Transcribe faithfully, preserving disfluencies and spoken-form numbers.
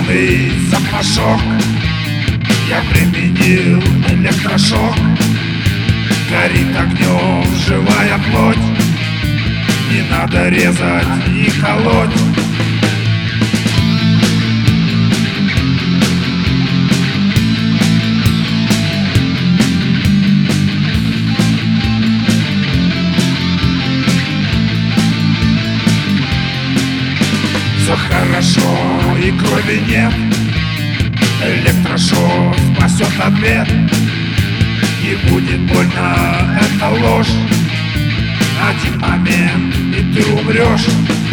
зеленый запашок. Я применил электрошок. Горит огнем живая плоть. Не надо резать и колоть. Все хорошо и крови нет. Электрошок спасет ответ. Не будет больно, это ложь. Один момент, и ты умрешь.